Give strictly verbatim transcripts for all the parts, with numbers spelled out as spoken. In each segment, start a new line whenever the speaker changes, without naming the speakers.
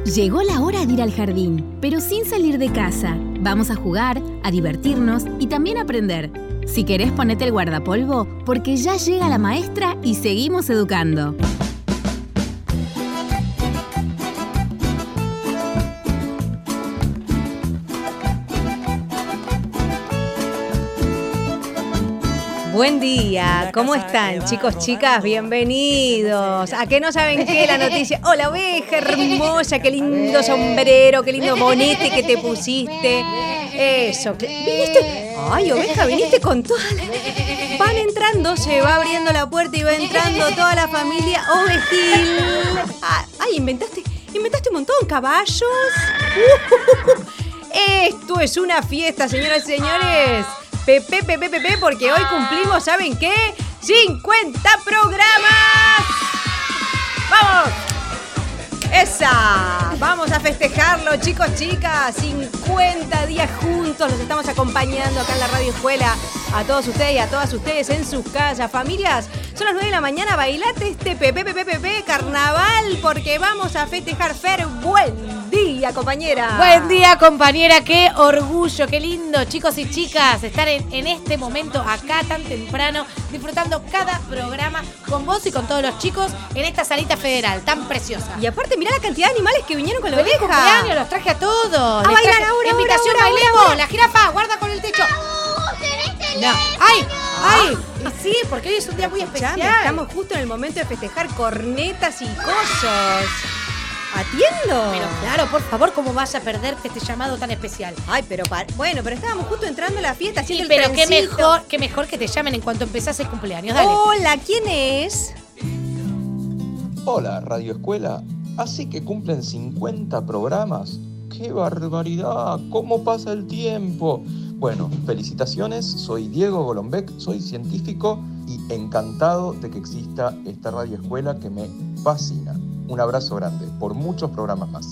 Llegó la hora de ir al jardín, pero sin salir de casa. Vamos a jugar, a divertirnos y también a aprender. Si querés, ponete el guardapolvo, porque ya llega la maestra y seguimos educando.
Buen día, ¿cómo están, chicos, chicas? Bienvenidos. ¿A qué no saben qué? La noticia. Hola, oveja hermosa, qué lindo sombrero, qué lindo bonete que te pusiste. Eso, viniste. Ay, oveja, viniste con toda la... Van entrando, se va abriendo la puerta y va entrando toda la familia ovejil. Ay, inventaste, inventaste un montón, caballos. Uh, esto es una fiesta, señoras y señores. Pepe, Pepe, Pepe, porque hoy cumplimos, ¿saben qué? ¡cincuenta programas! ¡Vamos! ¡Esa! Vamos a festejarlo, chicos, chicas. cincuenta días juntos, los estamos acompañando acá en la Radio Escuela. A todos ustedes y a todas ustedes en sus casas. Familias, son las nueve de la mañana, bailate este Pepe, Pepe, Pepe, carnaval, porque vamos a festejar. Fer, buen día, compañera.
Buen día, compañera, qué orgullo, qué lindo, chicos y chicas, estar en, en este momento acá tan temprano, disfrutando cada programa con vos y con todos los chicos en esta salita federal tan preciosa.
Y aparte, mirá la cantidad de animales que vinieron con la
¡Feliz
oveja!
cumpleaños! Los traje a todos.
A
Les
bailar
traje
ahora,
invitación,
ahora, ahora,
bailemos.
ahora.
La jirafa, guarda con el techo. No. ¡Ay! ¡Ay! Sí, porque hoy es un día muy especial.
Escuchame, estamos justo en el momento de festejar cornetas y cosos. ¿Atiendo?
Pero claro, por favor, ¿cómo vas a perderte este llamado tan especial?
Ay, pero para... bueno, pero estábamos justo entrando a la fiesta, haciendo
Sí,
el
pero qué
trencito.
mejor, qué mejor que te llamen en cuanto empezás el cumpleaños. Dale.
Hola, ¿quién es?
Hola, Radio Escuela. ¿Así que cumplen cincuenta programas? ¡Qué barbaridad! ¿Cómo pasa el tiempo? Bueno, felicitaciones. Soy Diego Golombek, soy científico y encantado de que exista esta Radio Escuela que me fascina. Un abrazo grande, por muchos programas más.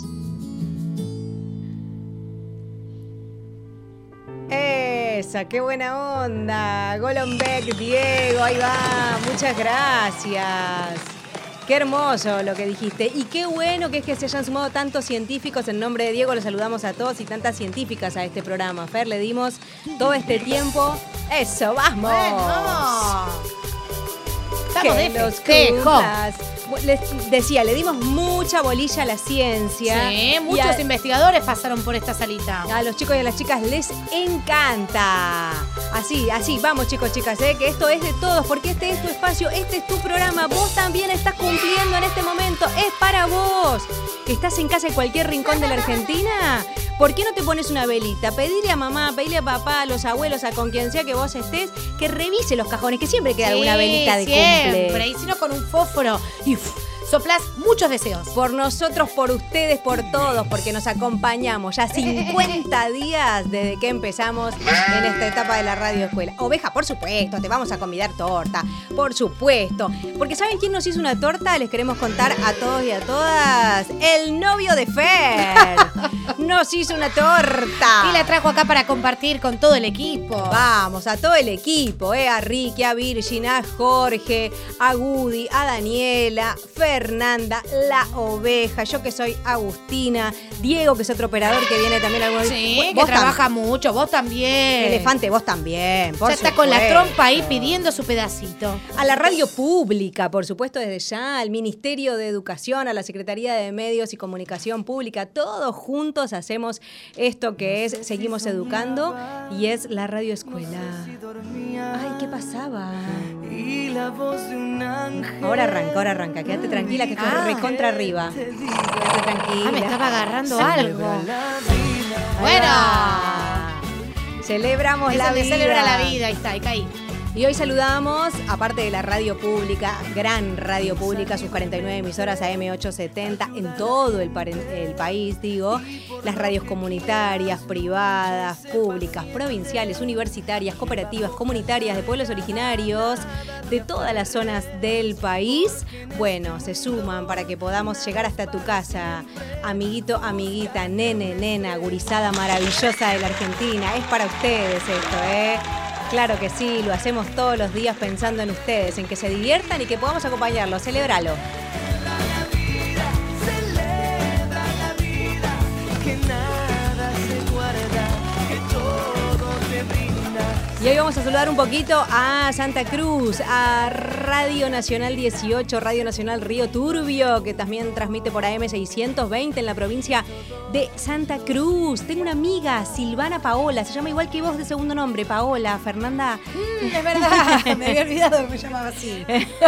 Esa, qué buena onda. Golombek, Diego, ahí va. Muchas gracias. Qué hermoso lo que dijiste. Y qué bueno que es que se hayan sumado tantos científicos. En nombre de Diego los saludamos a todos y tantas científicas a este programa. Fer, le dimos todo este tiempo. Eso, vamos.
Bueno. Estamos
que
de
los
festejo.
cumplas. Les decía, le dimos mucha bolilla a la ciencia.
Sí,
y
muchos
a,
investigadores pasaron por esta salita.
a los chicos y a las chicas les encanta. Así, así, vamos chicos, chicas, ¿eh? Que esto es de todos, porque este es tu espacio, este es tu programa. Vos también estás cumpliendo en este momento, es para vos. Que estás en casa en cualquier rincón de la Argentina. ¿Por qué no te pones una velita? Pedile a mamá, pedile a papá, a los abuelos, a con quien sea que vos estés, que revise los cajones, que siempre queda
Sí,
alguna velita de
siempre.
cumple.
Y si no, con un fósforo y uf, soplás muchos deseos.
Por nosotros, por ustedes, por todos, porque nos acompañamos ya cincuenta días desde que empezamos en esta etapa de la Radio Escuela. Oveja, por supuesto, te vamos a convidar torta, por supuesto. Porque ¿saben quién nos hizo una torta? Les queremos contar a todos y a todas. El novio de Fer nos hizo una torta.
Y la trajo acá para compartir con todo el equipo.
Vamos, a todo el equipo, ¿eh? A Ricky, a Virgin, a Jorge, a Gudi, a Daniela, Fernanda, la oveja, yo que soy Agustina, Diego, que es otro operador que viene también algún
Sí,
vos
que trabaja mucho, vos también.
Elefante, vos también, por
Ya está con la trompa ahí pidiendo su pedacito.
A la radio pública, por supuesto, desde ya, al Ministerio de Educación, a la Secretaría de Medios y Comunicación Pública, todos juntos hacemos esto que es Seguimos Educando y es la Radio Escuela. Ay, ¿qué pasaba? Ahora arranca, ahora arranca, quédate tranquila que estoy
Ah.
recontra arriba. Quédate tranquila.
Ah, me estaba agarrando algo.
Bueno,
Bueno.
celebramos
Es
la
el de
vida.
celebra la vida, ahí está, ahí caí.
Y hoy saludamos, aparte de la radio pública, gran radio pública, sus cuarenta y nueve emisoras A M ochocientos setenta en todo el, pa- el país, digo, las radios comunitarias, privadas, públicas, provinciales, universitarias, cooperativas, comunitarias, de pueblos originarios, de todas las zonas del país. Bueno, se suman para que podamos llegar hasta tu casa, amiguito, amiguita, nene, nena, gurizada maravillosa de la Argentina. Es para ustedes esto, ¿eh? Claro que sí, lo hacemos todos los días pensando en ustedes, en que se diviertan y que podamos acompañarlos. Celébralo. Y hoy vamos a saludar un poquito a Santa Cruz, a Radio Nacional dieciocho, Radio Nacional Río Turbio, que también transmite por A M seiscientos veinte en la provincia de Santa Cruz. Tengo una amiga, Silvana Paola, se llama igual que vos de segundo nombre, Paola, Fernanda.
Mm, es verdad, me había olvidado que me llamaba así.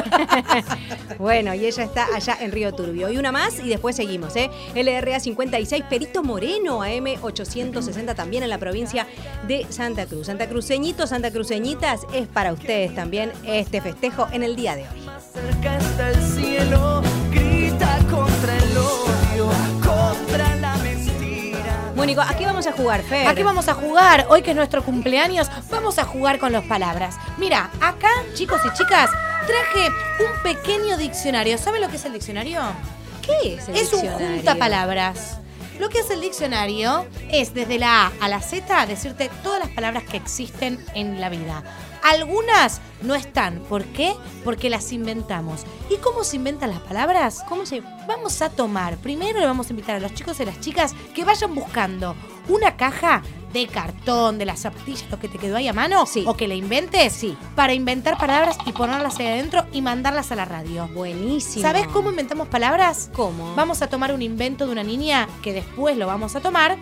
Bueno, y ella está allá en Río Turbio. Y una más y después seguimos, ¿eh? L R A cincuenta y seis, Perito Moreno, A M ochocientos sesenta también en la provincia de Santa Cruz. Santa Cruceñitos, Santa Cruceñitas, es para ustedes también este festejo en el día de hoy.
Más cerca está el cielo, grita contra el odio, contra la mentira.
Mónico, ¿a qué vamos a jugar, Fer?
¿A qué vamos a jugar? Hoy que es nuestro cumpleaños, vamos a jugar con las palabras. Mira, acá, chicos y chicas, traje un pequeño diccionario. ¿Saben lo que es el diccionario?
¿Qué es el
Es
diccionario?
un juntapalabras. Lo que hace el diccionario es desde la A a la Z decirte todas las palabras que existen en la vida. Algunas no están. ¿Por qué? Porque las inventamos. ¿Y cómo se inventan las palabras?
¿Cómo se...?
Vamos a tomar, primero le vamos a invitar a los chicos y las chicas que vayan buscando una caja de cartón, de las zapatillas, lo que te quedó ahí a mano,
Sí.
o que le inventes,
Sí.
para inventar palabras y ponerlas ahí adentro y mandarlas a la radio.
Buenísimo.
¿Sabés cómo inventamos palabras?
¿Cómo?
Vamos a tomar un invento de una niña que después lo vamos a tomar.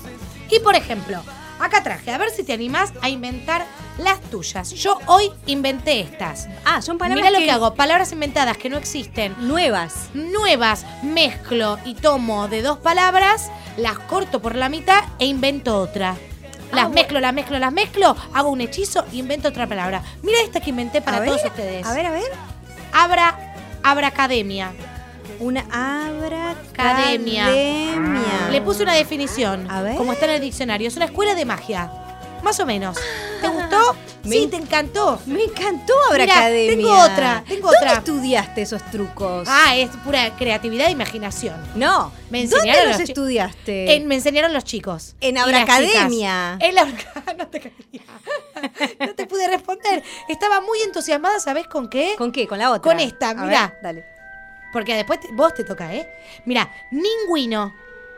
Y por ejemplo, acá traje, a ver si te animás a inventar las tuyas. Yo hoy inventé estas.
Ah, son palabras
Mirá lo
que...
que hago, palabras inventadas que no existen.
Nuevas.
Nuevas, mezclo y tomo de dos palabras, las corto por la mitad e invento otra. Las
Ah,
mezclo, las mezclo, las mezclo, hago un hechizo y invento otra palabra. Mira esta que inventé para
A ver,
todos ustedes.
A ver, a ver.
Abra, abracademia.
Una abracademia.
Academia. Le puse una definición,
A ver.
como está en el diccionario. Es una escuela de magia, más o menos. ¿Te gustó?
Me
Sí,
en-
te encantó.
Me encantó
Mirá,
Abracademia.
tengo otra, tengo
¿Dónde
otra.
estudiaste esos trucos?
Ah, es pura creatividad e imaginación.
no.
Me
¿Dónde
enseñaron
los
los chi-
estudiaste?
En- me enseñaron los chicos.
En
y las
Abracademia.
chicas. En la Abraca- no te quería. No te pude responder. Estaba muy entusiasmada, ¿sabés con qué?
¿Con qué? ¿Con la otra?
Con esta,
A
mirá.
ver, dale.
Porque después te- vos te toca, ¿eh? Mira, ningüino.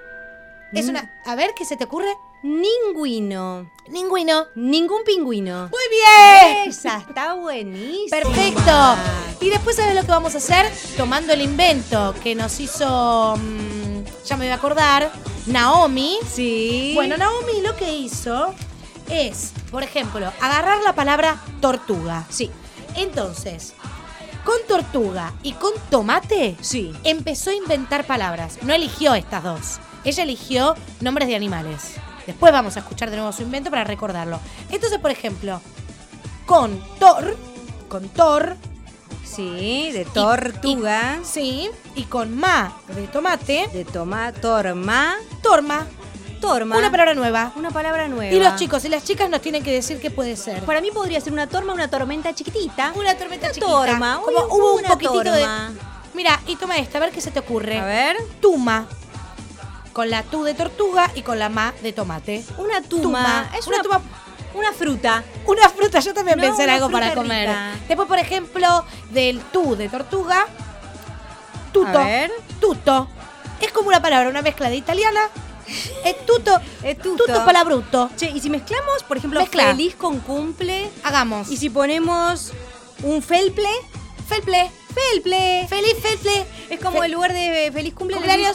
Es
Mm.
una. A ver, ¿qué se te ocurre?
Ningüino.
Ningüino.
Ningún pingüino.
Muy bien.
Esa está buenísima.
Perfecto. Y después, ¿sabes lo que vamos a hacer? Tomando el invento que nos hizo. mmm, ya me voy a acordar. Naomi.
Sí.
Bueno, Naomi lo que hizo es, por ejemplo, agarrar la palabra tortuga.
Sí.
Entonces, con tortuga y con tomate,
Sí.
empezó a inventar palabras. No eligió estas dos. Ella eligió nombres de animales. Después vamos a escuchar de nuevo su invento para recordarlo. Entonces, por ejemplo, con tor, con tor,
Sí, de tortuga.
sí, y con ma de tomate,
De toma, torma.
torma.
Torma.
Una palabra nueva.
Una palabra nueva.
Y los chicos y las chicas nos tienen que decir qué puede ser.
Para mí podría ser una torma, una tormenta chiquitita.
Una tormenta
Una
chiquita.
torma.
Como
Uy,
hubo un
una
poquitito
torma.
de. Mira, y toma esta, a ver qué se te ocurre.
A ver.
Tuma. Con la tu de tortuga y con la ma de tomate.
Una tuma.
Tuma.
Es
Una
una,
tuma.
una fruta.
Una fruta, yo también
No,
pensé en
una
algo para
fruta
comer.
rica.
Después, por ejemplo, del tu de tortuga. Tuto.
A ver.
Tuto. Es como una palabra, una mezcla de italiana. Es tuto.
Es tuto.
Tuto palabruto.
Che, y si mezclamos, por ejemplo,
Mezcla.
feliz con cumple.
Hagamos.
Y si ponemos un felple.
Felple.
Felple.
Feliz felple.
Es como
Fe-
el lugar de feliz cumple. le
Cumpleaños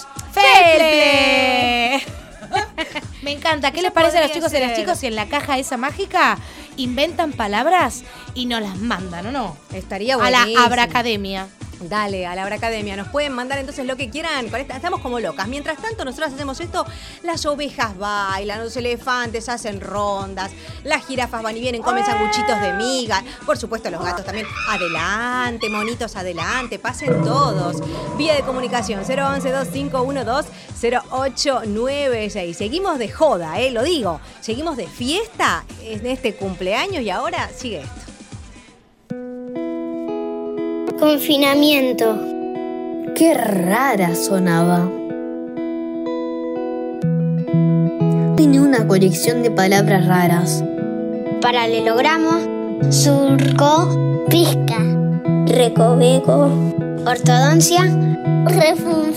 decís,
felple. Me encanta. ¿Qué
Eso
les parece a los
podría
chicos y a las
ser.
chicas si en la caja esa mágica inventan palabras y nos las mandan, ¿o no?
Estaría
A
buenísimo.
la Abracademia.
Dale, a la Abracademia. Nos pueden mandar entonces lo que quieran. Con esta- Estamos como locas. Mientras tanto, nosotros hacemos esto. Las ovejas bailan, los elefantes hacen rondas, las jirafas van y vienen, comen sanguchitos de miga. Por supuesto, los gatos también. Adelante, monitos, adelante. Pasen todos. Vía de comunicación cero once, dos cinco uno dos, cero ocho nueve seis. Seguimos de joda, eh, lo digo. Seguimos de fiesta en este cumpleaños y ahora sigue esto.
Confinamiento. Qué rara sonaba. Tiene una colección de palabras raras. Paralelogramo, surco, pizca, recoveco, ortodoncia,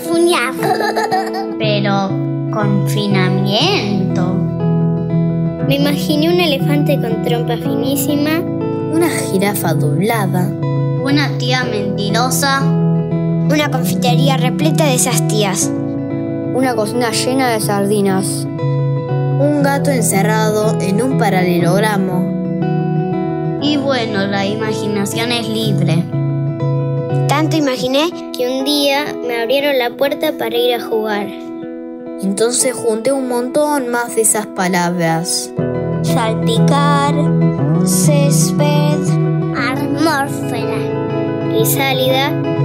refunfuñar. Pero confinamiento. Me imaginé un elefante con trompa finísima,
una jirafa doblada,
una tía mentirosa, una confitería repleta de esas tías,
una cocina llena de sardinas, un gato encerrado en un paralelogramo.
Y bueno, la imaginación es libre. Tanto imaginé que un día me abrieron la puerta para ir a jugar.
Entonces junté un montón más de esas palabras.
Salpicar, césped, atmósfera, crisálida,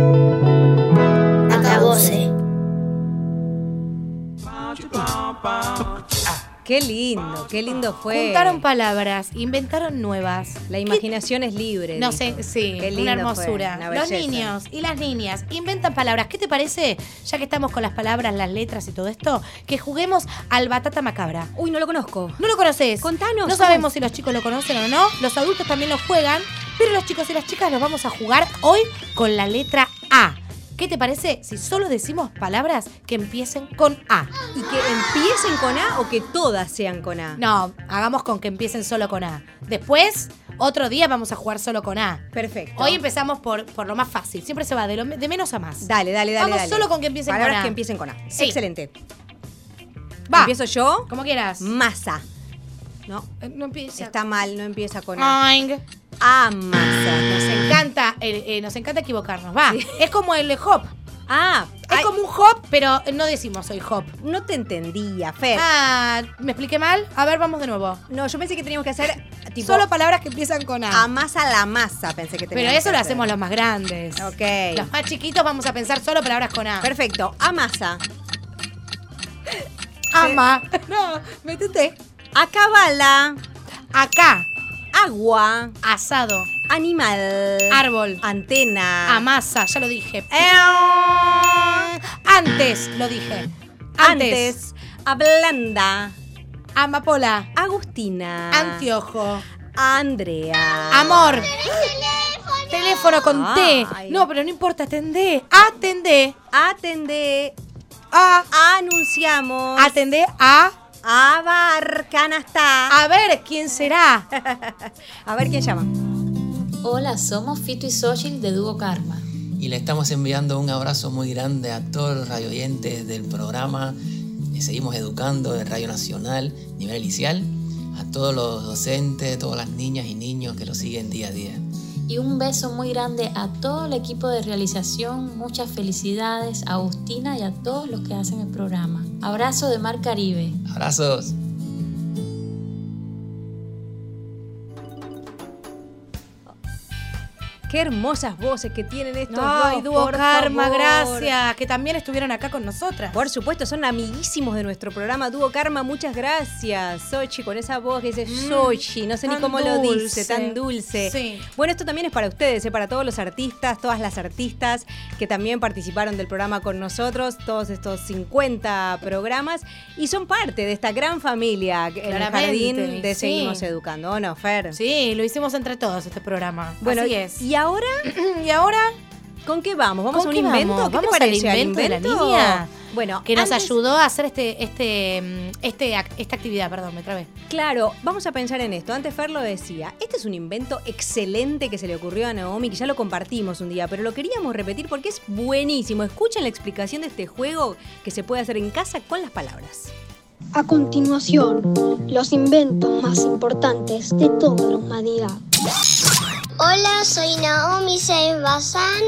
acabose.
Qué lindo, qué lindo fue.
Juntaron palabras, inventaron nuevas.
La imaginación es libre.
No
dijo.
sé, sí,
Qué lindo
una hermosura.
fue, una
Los
belleza.
niños y las niñas inventan palabras. ¿Qué te parece, ya que estamos con las palabras, las letras y todo esto, que juguemos al batata macabra?
Uy, no lo conozco.
¿No lo conoces?
Contanos.
No sabemos si los chicos lo conocen o no. Los adultos también lo juegan, pero los chicos y las chicas los vamos a jugar hoy con la letra A. ¿Qué te parece si solo decimos palabras que empiecen con A?
¿Y que empiecen con A o que todas sean con A?
No, hagamos con que empiecen solo con A. Después, otro día vamos a jugar solo con A.
Perfecto.
Hoy empezamos por, por lo más fácil. Siempre se va de, lo, de menos a más.
Dale, dale, dale.
Vamos
dale.
solo con que empiecen
Palabras
con A.
que empiecen con A.
Sí.
Excelente.
Va.
¿Empiezo yo?
Como quieras.
Masa. No,
Eh, No empieza.
está mal, no empieza con A.
Oing.
Amasa.
Nos encanta, eh, eh, nos encanta equivocarnos. Va.
Sí.
Es como el hop.
Ah,
Es
ay,
como un hop, pero no decimos soy hop.
no te entendía, Fer.
Ah, ¿me expliqué mal? A ver, vamos de nuevo.
No, yo pensé que teníamos que hacer tipo
Solo palabras que empiezan con A.
amasa la masa, pensé que teníamos
Pero eso
que
lo
hacer.
hacemos los más grandes.
Ok.
Los más chiquitos vamos a pensar solo palabras con A.
Perfecto. Amasa.
Ama. No, métete.
Acabala.
Acá.
Agua.
Asado.
Animal.
Árbol.
Antena.
Amasa, ya lo dije.
Eh,
Antes, lo dije. Antes.
Antes. Ablanda.
Amapola.
Agustina.
Anteojo.
Andrea.
Amor. Teléfono con T.
Ay.
No, pero no importa, atendé. Atendé.
Atendé.
A.
Anunciamos.
Atendé a.
Abarcanasta.
A ver, ¿quién será?
A ver quién llama.
Hola, somos Fito y Xochitl de Dúo Karma.
Y le estamos enviando un abrazo muy grande a todos los radioyentes del programa. Eh, Seguimos educando en Radio Nacional, nivel inicial, a todos los docentes, todas las niñas y niños que lo siguen día a día.
Y un beso muy grande a todo el equipo de realización. Muchas felicidades a Agustina y a todos los que hacen el programa. Abrazo de Mar Caribe.
Abrazos.
Qué hermosas voces que tienen estos
Ay,
dos,
Dúo
por
Karma,
favor.
gracias. Que también estuvieron acá con nosotras.
Por supuesto, son amiguísimos de nuestro programa Dúo Karma, muchas gracias. Sochi, con esa voz que dice
Mm,
Sochi, no sé ni
tan
cómo lo
dulce.
dice, tan dulce.
Sí.
Bueno, esto también es para ustedes, ¿eh? Para todos los artistas, todas las artistas que también participaron del programa con nosotros, todos estos cincuenta programas, y son parte de esta gran familia en el
Claramente,
jardín de
sí.
Seguimos Educando, ¿o no, Fer?
Sí, lo hicimos entre todos este programa.
Bueno,
Así es.
¿y ahora
¿Y ahora?
con qué vamos? ¿Vamos
¿Con
a un
qué
invento?
vamos?
¿Qué te
¿Vamos al
parece al
invento de la
invento?
niña?
Bueno,
Que nos
antes-
ayudó a hacer este, este, mm, este, ac- esta actividad, perdón, me trabé.
Claro, vamos a pensar en esto. Antes Fer lo decía. Este es un invento excelente que se le ocurrió a Naomi, que ya lo compartimos un día, pero lo queríamos repetir porque es buenísimo. Escuchen la explicación de este juego que se puede hacer en casa con las palabras.
A continuación, los inventos más importantes de toda la humanidad.
Hola, soy Naomi Saez Bazán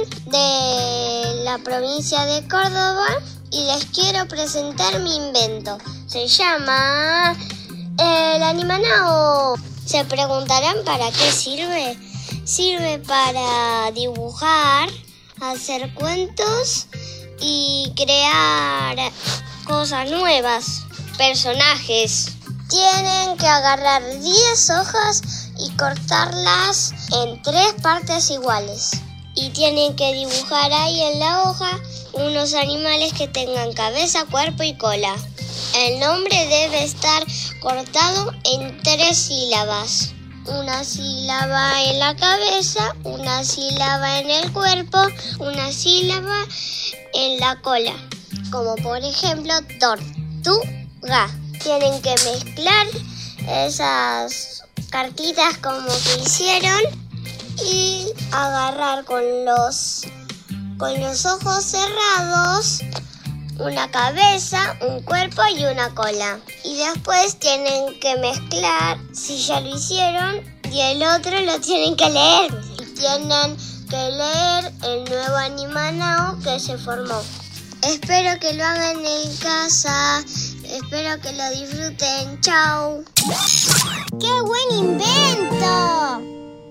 de la provincia de Córdoba y les quiero presentar mi invento. Se llama el Animanao. Se preguntarán para qué sirve. Sirve para dibujar, hacer cuentos y crear cosas nuevas, personajes. Tienen que agarrar diez hojas y cortarlas en tres partes iguales. Y tienen que dibujar ahí en la hoja unos animales que tengan cabeza, cuerpo y cola. El nombre debe estar cortado en tres sílabas. Una sílaba en la cabeza, una sílaba en el cuerpo, una sílaba en la cola. Como por ejemplo, tortuga. Tienen que mezclar esas cartitas como que hicieron y agarrar con los, con los ojos cerrados una cabeza, un cuerpo y una cola. Y después tienen que mezclar, si ya lo hicieron, y el otro lo tienen que leer. Y tienen que leer el nuevo Animanao que se formó. Espero que lo hagan en casa. Espero que lo disfruten. Chao. ¡Qué buen invento!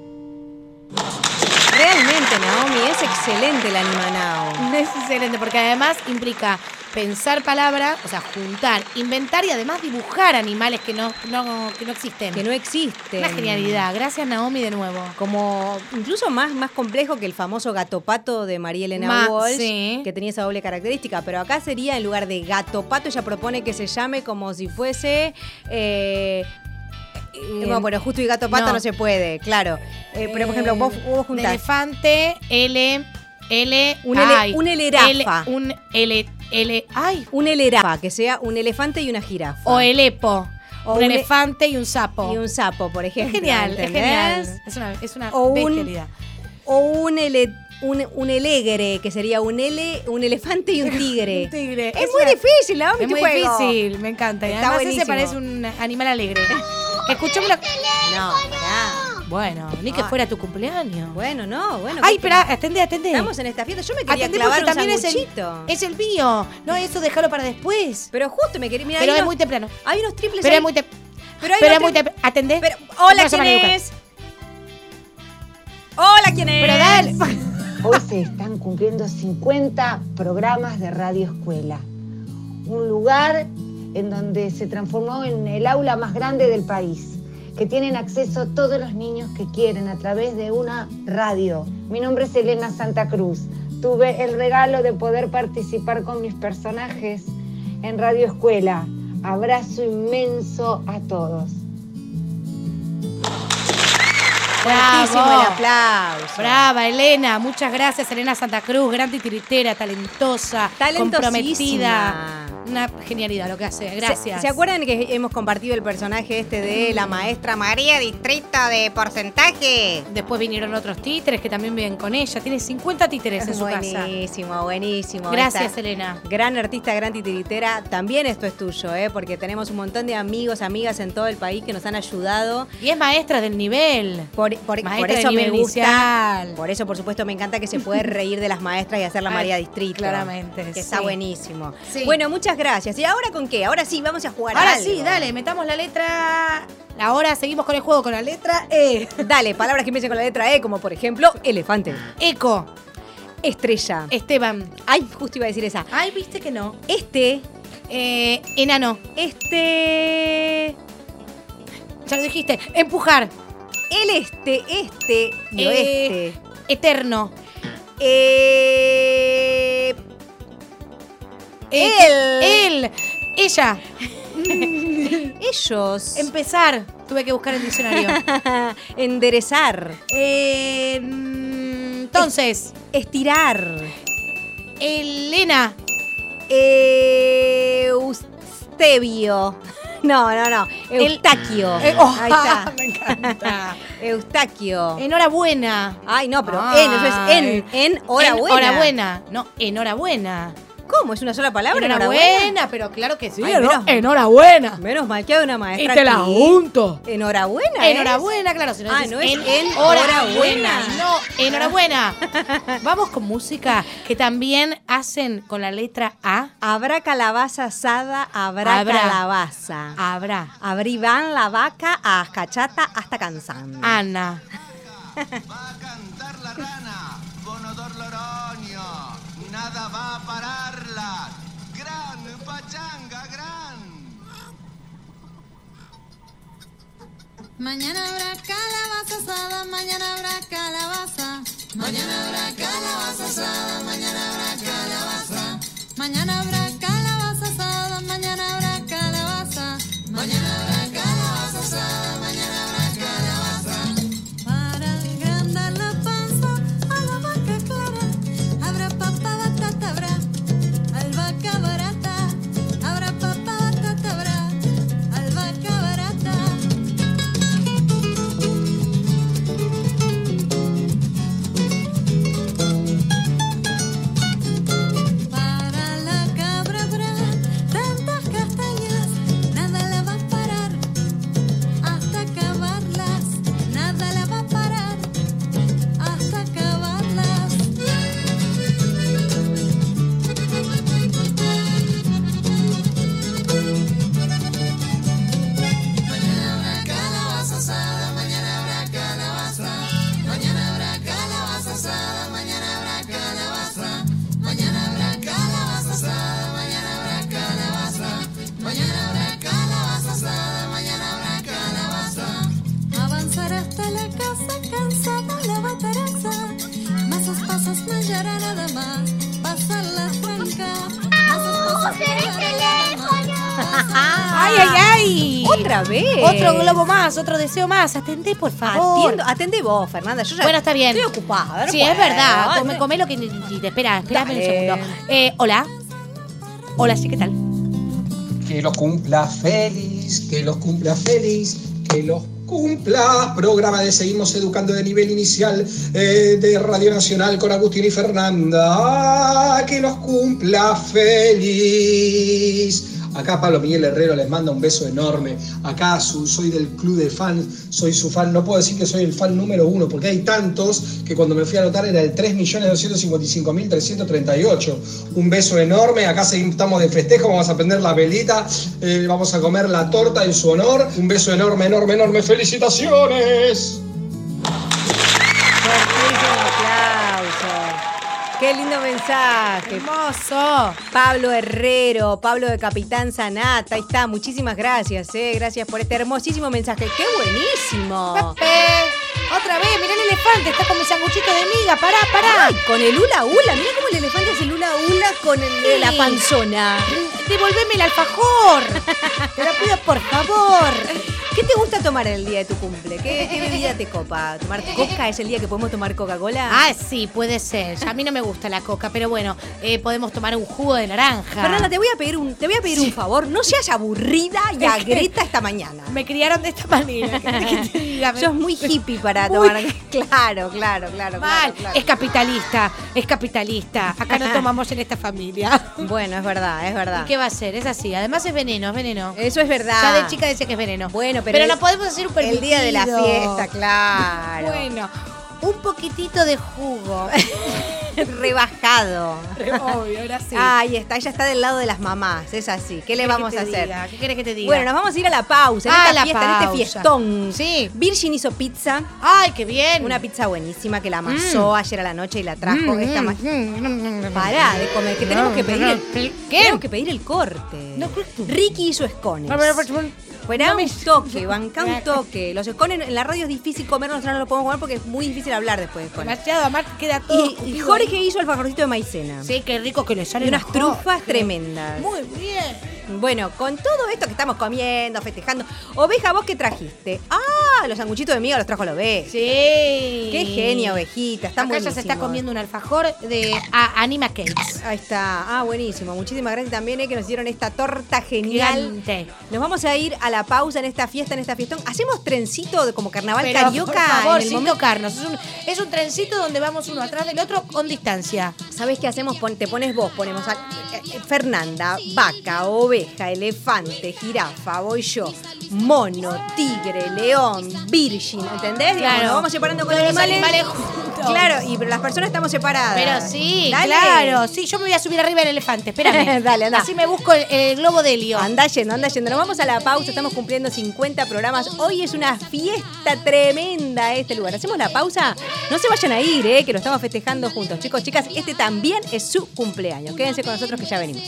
Realmente, Naomi, es excelente el Animanao.
Es excelente porque además implica pensar palabras, o sea, juntar, inventar y además dibujar animales que no, no, que no existen.
Que no existen.
Una genialidad. Gracias, Naomi, de nuevo.
Como incluso más, más complejo que el famoso gato pato de María Elena
Más,
Walsh,
sí.
que tenía esa doble característica. Pero acá sería, en lugar de gato pato, ella propone que se llame como si fuese... Eh, eh, bueno, bueno, justo y gato pato no, no se puede, claro. Eh, pero, por ejemplo, vos, vos juntás...
Elefante, L... L...
Un, ele, un elerafa.
L, un L... L, ay.
Un elerafa, que sea un elefante y una jirafa.
O el epo. O un, un elefante e- y un sapo.
Y un sapo, por ejemplo.
Es genial, ¿entendés? Es genial. Es una, es una
o
bestialidad.
Un, o un, ele, un, un elegre, que sería un ele, un elefante y un tigre.
Un tigre.
Es,
es
muy
una,
difícil, ¿no?
Es muy
juego.
difícil, me encanta. Y
Está
además
buenísimo.
ese parece un animal alegre. Escuchame la...
No, pará.
Bueno, ni que fuera tu cumpleaños.
Bueno, no, bueno.
Ay, espera, atendé, atendé.
Estamos en esta fiesta. Yo me quería
atendé
clavar un
también
sanguchito.
Es el, es el mío. No, eso déjalo para después.
Pero justo me quería... Mira,
pero es
unos,
muy temprano.
Hay unos triples
Pero
ahí.
es muy temprano.
Pero, hay
pero es
unos
muy temprano. Atendé.
Pero, hola,
no
¿quién es? Hola, ¿quién es?
Pero dale.
Hoy se están cumpliendo cincuenta programas de Radio Escuela. Un lugar en donde se transformó en el aula más grande del país, que tienen acceso todos los niños que quieren a través de una radio. Mi nombre es Elena Santa Cruz. Tuve el regalo de poder participar con mis personajes en Radio Escuela. Abrazo inmenso a todos.
Fuertísimo el aplauso.
Brava, Elena. Muchas gracias, Elena Santa Cruz. Gran titiritera, talentosa, comprometida. Una genialidad lo que hace. Gracias.
¿Se, ¿Se acuerdan que hemos compartido el personaje este de la maestra María Distrito de porcentaje?
Después vinieron otros títeres que también viven con ella. Tiene cincuenta títeres en su casa.
Buenísimo, buenísimo.
Gracias,
Esta
Elena.
Gran artista, gran titiritera. También esto es tuyo, ¿eh? Porque tenemos un montón de amigos, amigas en todo el país que nos han ayudado.
Y es maestra del nivel.
Por, por, por eso me gusta. Inicial. Por eso, por supuesto, me encanta que se puede reír de las maestras y hacer la María Distrito.
Claramente.
Que
sí.
está buenísimo.
Sí.
Bueno, muchas gracias. ¿Y ahora con qué? Ahora sí, vamos a jugar
Ahora
a algo.
sí, dale, metamos la letra. Ahora seguimos con el juego con la letra E.
Dale, palabras que empiecen con la letra E, como por ejemplo, elefante.
Eco.
Estrella.
Esteban.
Ay, justo iba a decir esa.
Ay, viste que no.
Este.
Eh, enano.
Este.
Ya lo dijiste. Empujar.
El este, este y
eh,
oeste.
Eterno.
Eh,
él. Él. Ella.
Ellos.
Empezar. Tuve que buscar el diccionario.
Enderezar.
Eh, entonces.
Estirar.
Elena.
Eustebio. No, no, no. Eustaquio.
El, eh, oh,
Ahí está.
Me encanta.
Eustaquio.
Enhorabuena.
Ay, no, pero
Ay.
en, eso es en, en, hora buena.
Enhorabuena. No, enhorabuena.
¿Cómo? ¿Es una sola palabra?
Enhorabuena,
Enhorabuena,
pero claro que sí.
Ay,
¿no?
menos,
enhorabuena.
Menos mal que hay una maestra
Y te la
aquí.
junto.
Enhorabuena.
Enhorabuena, claro. Si no
ah,
decís
no es
en,
en
enhorabuena. No, enhorabuena. Vamos con música que también hacen con la letra A.
Habrá calabaza asada, habrá,
Habrá.
calabaza.
Habrá.
Abrí van la vaca a cachata hasta cansando.
Ana.
Va a cantar la rana con odor loroño. Nada va a pararla. Gran pachanga, gran.
Mañana habrá calabaza asada, mañana habrá calabaza. Mañana habrá calabaza asada, mañana habrá calabaza. Mañana habrá calabaza asada, mañana habrá calabaza. Mañana habrá calabaza asada, mañana habrá calabaza. Para agrandar la panza a la vaca clara, habrá papa, batata, habrá albahaca barata. Habrá papa, batata, habrá albahaca barata.
romper el teléfono.
¡Ay, ay, ay!
¡Otra vez!
Otro globo más, otro deseo más. Atendé, por favor.
Atiendo, atendé vos, Fernanda. Yo ya
Bueno, está bien.
estoy ocupada. no
Sí,
puedo.
es verdad. Come, come lo que necesites. Espera, espérame un
Dale.
segundo. Eh, hola. Hola, sí, ¿qué tal?
Que los cumpla feliz, que los cumpla feliz, que los cumpla. Programa de Seguimos Educando de nivel inicial eh, de Radio Nacional con Agustín y Fernanda. Ah, que los cumpla feliz. Acá Pablo Miguel Herrero les manda un beso enorme. Acá su, soy del club de fans, soy su fan. No puedo decir que soy el fan número uno, porque hay tantos que cuando me fui a anotar era el tres millones doscientos cincuenta y cinco mil trescientos treinta y ocho. Un beso enorme. Acá seguimos, estamos de festejo, vamos a prender la velita, eh, vamos a comer la torta en su honor. Un beso enorme, enorme, enorme. ¡Felicitaciones!
¡Qué lindo mensaje!
¡Hermoso!
Pablo Herrero, Pablo de Capitán Sanata, ahí está, muchísimas gracias, eh, gracias por este hermosísimo mensaje. ¡Qué buenísimo!
Pepe, otra vez, mirá el elefante, está con mi sanguchito de miga, pará, pará.
Ay, con el hula hula, mirá cómo el elefante hace el hula hula con el de la panzona.
Devolveme el alfajor. Te lo pido por favor.
¿Qué te gusta tomar el día de tu cumple? ¿Qué, qué bebida te copa? ¿Tomar coca? ¿Es el día que podemos tomar Coca-Cola?
Ah, sí, puede ser. A mí no me gusta la coca, pero bueno, eh, podemos tomar un jugo de naranja.
Fernanda, te voy a pedir un, te voy a pedir un favor. No seas aburrida y agreta esta mañana.
Me criaron de esta manera. ¿Qué querés que te diga?
Sos muy hippie para
Muy-
tomar. Claro, claro, claro.
Mal,
claro, claro.
es capitalista, es capitalista. Acá no tomamos en esta familia.
Bueno, es verdad, es verdad.
¿Y qué va a ser? Es así. Además es veneno, es veneno.
Eso es verdad.
Ya de chica decía que es veneno.
Bueno, pero,
Pero
el-
no podemos hacer un permitido.
el día de la fiesta, claro.
Bueno, un poquitito de jugo.
Rebajado.
Obvio, ahora sí.
Ahí está, ella está del lado de las mamás, es así. ¿Qué le
¿Qué
vamos a
querés que te
hacer?
diga? ¿Qué querés que te diga?
Bueno, nos vamos a ir a la pausa, en
Ah,
esta
la
fiesta, en este
pausa.
fiestón.
Sí.
Virgin hizo pizza.
¡Ay, qué bien!
Una pizza buenísima que la amasó ayer a la noche y la trajo.
Mm,
esta
mm,
ma-
mm,
Pará de comer, que tenemos que pedir el,
¿Qué?
tenemos que pedir el corte.
No,
Ricky hizo escones. Fuera un toque, banca un toque. Los escones en la radio es difícil comer, nosotros no lo podemos comer porque es muy difícil hablar después de escones.
Demasiado, además queda todo.
Y, y
escupido
Jorge
ahí.
hizo alfajorcito de maicena.
Sí, qué rico que le sale.
Y unas
Jorge.
trufas tremendas.
Muy bien.
Bueno, con todo esto que estamos comiendo, festejando. Oveja, ¿vos qué trajiste? Ah, los sanguchitos de miga los trajo la oveja.
Sí.
Qué genia, ovejita. Está
Acá ya se está
buenísimo.
comiendo un alfajor de a- Anima Cakes.
Ahí está. Ah, buenísimo. Muchísimas gracias también eh, que nos hicieron esta torta genial.
Gigante.
Nos vamos a ir a la pausa en esta fiesta, en esta fiestón. ¿Hacemos trencito de como carnaval
Pero,
carioca?
por favor,
en el
sin
momento?
tocarnos. Es un, es un trencito donde vamos uno atrás del otro con distancia.
¿Sabés qué hacemos? Pon- te pones vos, ponemos a eh, eh, Fernanda, vaca, oveja, elefante, jirafa, voy yo, mono, tigre, león, virgin, ¿entendés? Digamos,
Claro.
nos vamos separando con
Todos los
animales.
animales juntos.
Claro, y pero las personas estamos separadas.
Pero sí,
Dale.
claro. Sí, yo me voy a subir arriba del elefante. Espérame.
Dale, andá.
Así me busco el, el globo de helio.
Anda yendo, anda yendo. Nos vamos a la pausa, estamos cumpliendo cincuenta programas. Hoy es una fiesta tremenda este lugar. ¿Hacemos la pausa? No se vayan a ir, eh, que lo estamos festejando juntos. Chicos, chicas, este también es su cumpleaños. Quédense con nosotros que ya venimos.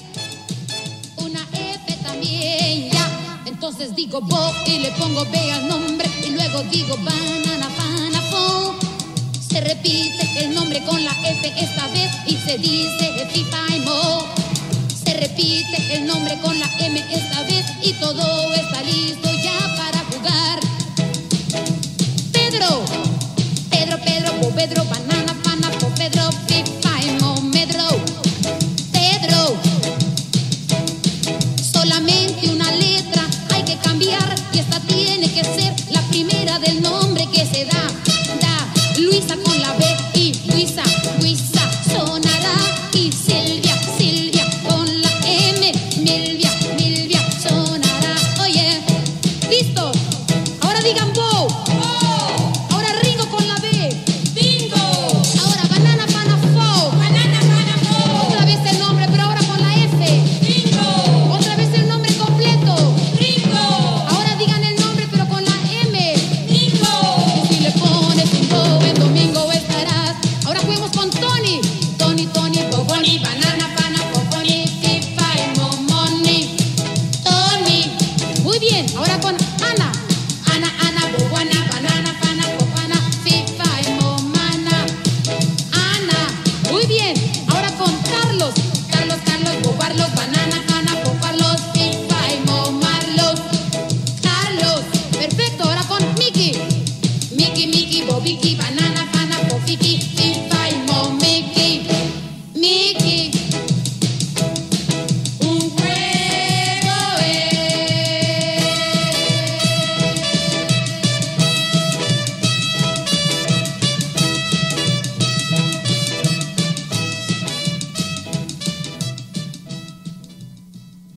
Una F también, ya. Entonces digo bo y le pongo B al nombre. Y luego digo banana, banana, phone. Se repite el nombre con la F esta vez y se dice FIFA y mo. Se repite el nombre con la M esta vez y todo está listo ya para jugar. Pedro, Pedro, Pedro, bo, Pedro, banana, banana, bo, Pedro, FIFA y mo, Medro. Pedro. Solamente una letra hay que cambiar y esta tiene que ser la primera del nombre que se da. Da Luisa con la B y Luisa, Luisa sonará. Y Silvia, Silvia con la M, Milvia, Milvia sonará. Oye, Vicky Banana.